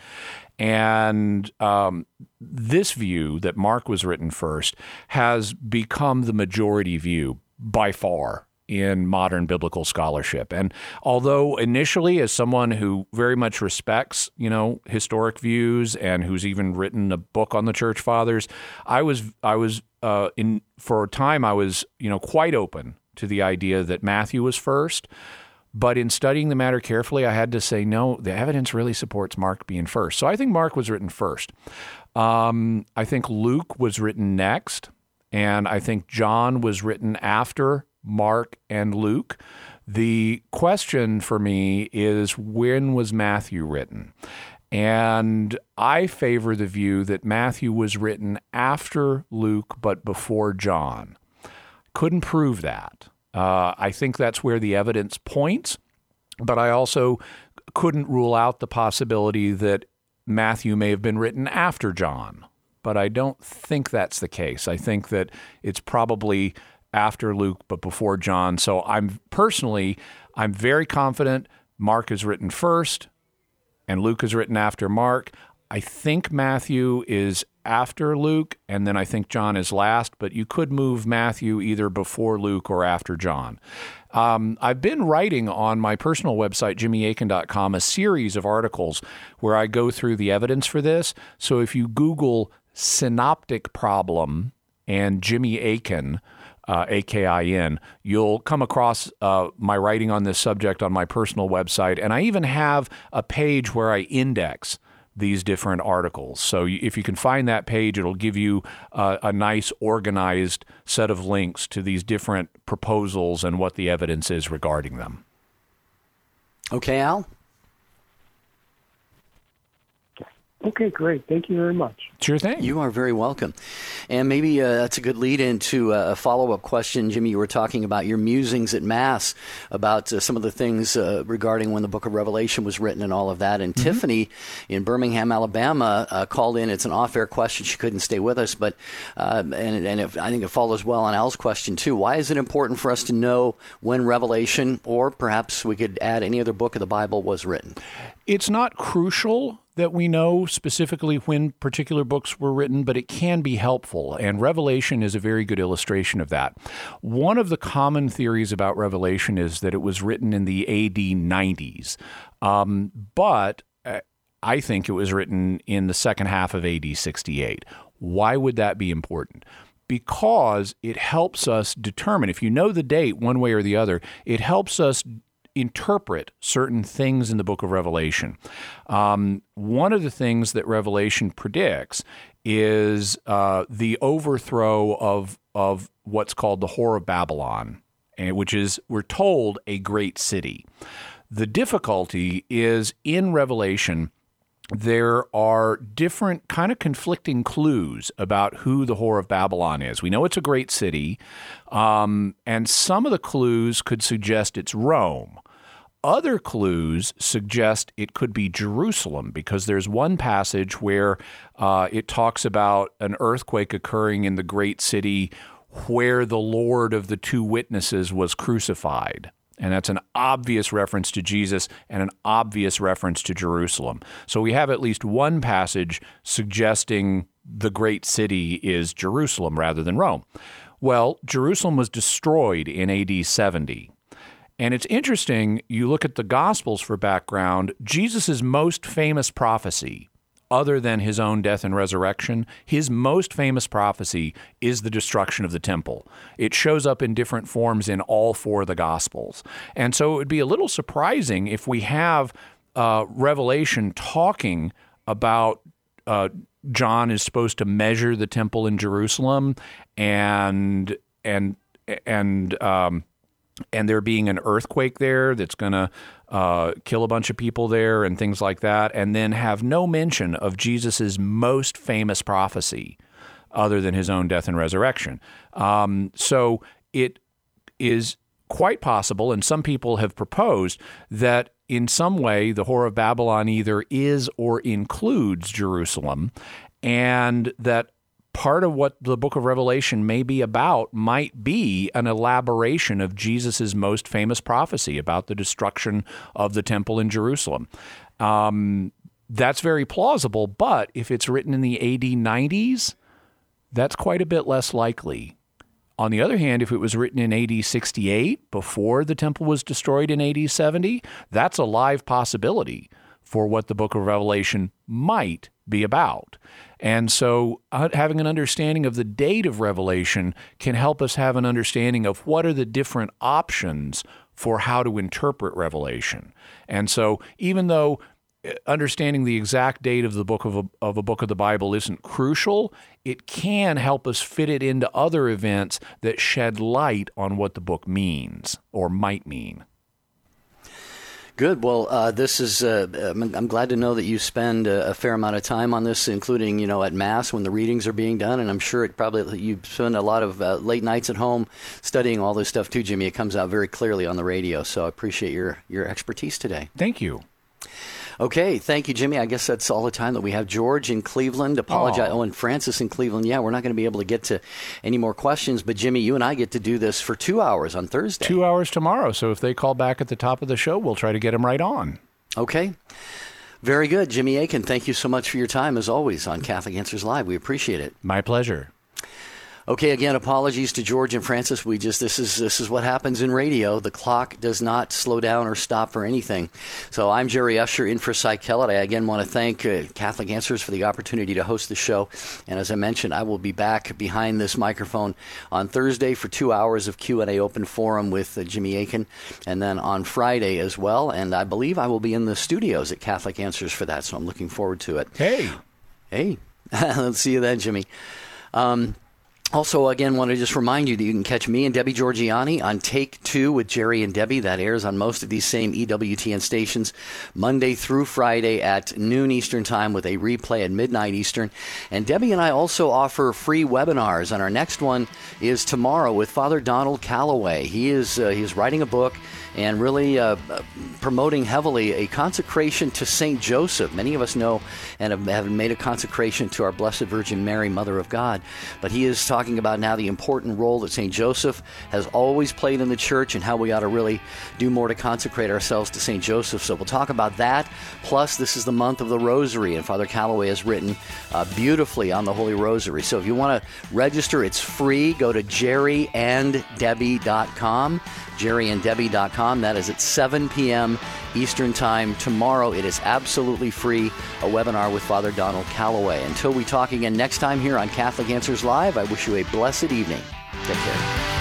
And um, this view that Mark was written first has become the majority view by far in modern biblical scholarship. And although initially, as someone who very much respects, you know, historic views and who's even written a book on the Church Fathers, I was, I was uh, in for a time, I was, you know, quite open to the idea that Matthew was first. But in studying the matter carefully, I had to say, no, the evidence really supports Mark being first. So I think Mark was written first. Um, I think Luke was written next, and I think John was written after Mark and Luke. The question for me is, when was Matthew written? And I favor the view that Matthew was written after Luke but before John. Couldn't prove that. Uh, I think that's where the evidence points, but I also couldn't rule out the possibility that Matthew may have been written after John. But I don't think that's the case. I think that it's probably after Luke, but before John. So I'm personally, I'm very confident Mark is written first and Luke is written after Mark. I think Matthew is after Luke, and then I think John is last, but you could move Matthew either before Luke or after John. Um, I've been writing on my personal website, jimmy akin dot com, a series of articles where I go through the evidence for this. So if you Google synoptic problem and Jimmy Akin, Uh, A K I N, you'll come across uh, my writing on this subject on my personal website. And I even have a page where I index these different articles. So if you can find that page, it'll give you uh, a nice organized set of links to these different proposals and what the evidence is regarding them. Okay, Al? Okay, great. Thank you very much. Sure thing. You are very welcome. And maybe uh, that's a good lead into uh, a follow-up question. Jimmy, you were talking about your musings at Mass, about uh, some of the things uh, regarding when the book of Revelation was written and all of that. And mm-hmm. Tiffany in Birmingham, Alabama, uh, called in. It's an off-air question. She couldn't stay with us, but uh, and, and if, I think it follows well on Al's question, too. Why is it important for us to know when Revelation, or perhaps we could add any other book of the Bible, was written? It's not crucial that we know specifically when particular books were written, but it can be helpful, and Revelation is a very good illustration of that. One of the common theories about Revelation is that it was written in the A D nineties, um, but uh, I think it was written in the second half of A D sixty-eight. Why would that be important? Because it helps us determine, if you know the date one way or the other, it helps us interpret certain things in the book of Revelation. Um, one of the things that Revelation predicts is uh, the overthrow of of what's called the Whore of Babylon, which is, we're told, a great city. The difficulty is in Revelation, there are different kind of conflicting clues about who the Whore of Babylon is. We know it's a great city, um, and some of the clues could suggest it's Rome. Other clues suggest it could be Jerusalem, because there's one passage where uh, it talks about an earthquake occurring in the great city where the Lord of the two witnesses was crucified. And that's an obvious reference to Jesus and an obvious reference to Jerusalem. So we have at least one passage suggesting the great city is Jerusalem rather than Rome. Well, Jerusalem was destroyed in A D seventy. And it's interesting, you look at the Gospels for background, Jesus' most famous prophecy, other than his own death and resurrection, his most famous prophecy is the destruction of the temple. It shows up in different forms in all four of the Gospels. And so it would be a little surprising if we have uh, Revelation talking about uh, John is supposed to measure the temple in Jerusalem and and and um, and there being an earthquake there that's going to uh, kill a bunch of people there and things like that, and then have no mention of Jesus's most famous prophecy other than his own death and resurrection. Um, so it is quite possible, and some people have proposed, that in some way the Whore of Babylon either is or includes Jerusalem, and that part of what the book of Revelation may be about might be an elaboration of Jesus's most famous prophecy about the destruction of the temple in Jerusalem. Um, that's very plausible, but if it's written in the A D nineties, that's quite a bit less likely. On the other hand, if it was written in A D sixty-eight, before the temple was destroyed in A D seventy, that's a live possibility for what the book of Revelation might be about. And so uh, having an understanding of the date of Revelation can help us have an understanding of what are the different options for how to interpret Revelation. And so even though understanding the exact date of the book of a, of a book of the Bible isn't crucial, it can help us fit it into other events that shed light on what the book means or might mean. Good. Well, uh, this is, uh, I'm, I'm glad to know that you spend a, a fair amount of time on this, including, you know, at Mass when the readings are being done. And I'm sure it probably, you spend a lot of uh, late nights at home studying all this stuff too, Jimmy. It comes out very clearly on the radio. So I appreciate your, your expertise today. Thank you. Okay, thank you, Jimmy. I guess that's all the time that we have. George in Cleveland, apologize. Oh, oh and Francis in Cleveland. Yeah, we're not going to be able to get to any more questions, but Jimmy, you and I get to do this for two hours on Thursday. Two hours tomorrow. So if they call back at the top of the show, we'll try to get them right on. Okay. Very good. Jimmy Akin, thank you so much for your time, as always, on Catholic Answers Live. We appreciate it. My pleasure. Okay, again, apologies to George and Francis. We just this is this is what happens in radio. The clock does not slow down or stop for anything. So I'm Jerry Usher in for Cy Kellett. I again want to thank uh, Catholic Answers for the opportunity to host the show. And as I mentioned, I will be back behind this microphone on Thursday for two hours of Q and A open forum with uh, Jimmy Akin, and then on Friday as well. And I believe I will be in the studios at Catholic Answers for that. So I'm looking forward to it. Hey, hey, let's see you then, Jimmy. Um, Also, again, want to just remind you that you can catch me and Debbie Georgianni on Take Two with Jerry and Debbie. That airs on most of these same E W T N stations Monday through Friday at noon Eastern Time with a replay at midnight Eastern. And Debbie and I also offer free webinars, and our next one is tomorrow with Father Donald Calloway. He is uh, he's writing a book and really uh, promoting heavily a consecration to Saint Joseph. Many of us know and have, have made a consecration to our Blessed Virgin Mary, Mother of God. But he is talking about now the important role that Saint Joseph has always played in the church and how we ought to really do more to consecrate ourselves to Saint Joseph. So we'll talk about that. Plus, this is the month of the Rosary, and Father Calloway has written uh, beautifully on the Holy Rosary. So if you want to register, it's free. Go to jerry and debbie dot com. jerry and debbie dot com. That is at seven p.m. Eastern Time tomorrow. It is absolutely free, a webinar with Father Donald Calloway. Until we talk again next time here on Catholic Answers Live, I wish you a blessed evening. Take care.